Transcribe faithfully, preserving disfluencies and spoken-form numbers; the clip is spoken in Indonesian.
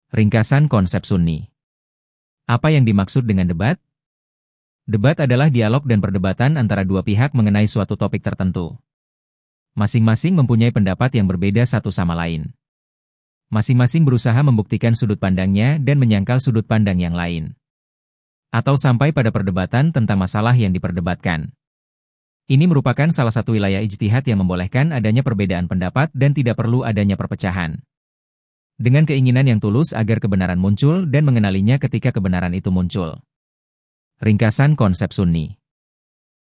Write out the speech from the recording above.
Ringkasan konsep Sunni. Apa yang dimaksud dengan debat? Debat adalah dialog dan perdebatan antara dua pihak mengenai suatu topik tertentu. Masing-masing mempunyai pendapat yang berbeda satu sama lain. Masing-masing berusaha membuktikan sudut pandangnya dan menyangkal sudut pandang yang lain. Atau sampai pada perdebatan tentang masalah yang diperdebatkan. Ini merupakan salah satu wilayah ijtihad yang membolehkan adanya perbedaan pendapat dan tidak perlu adanya perpecahan. Dengan keinginan yang tulus agar kebenaran muncul dan mengenalinya ketika kebenaran itu muncul. Ringkasan konsep Sunni.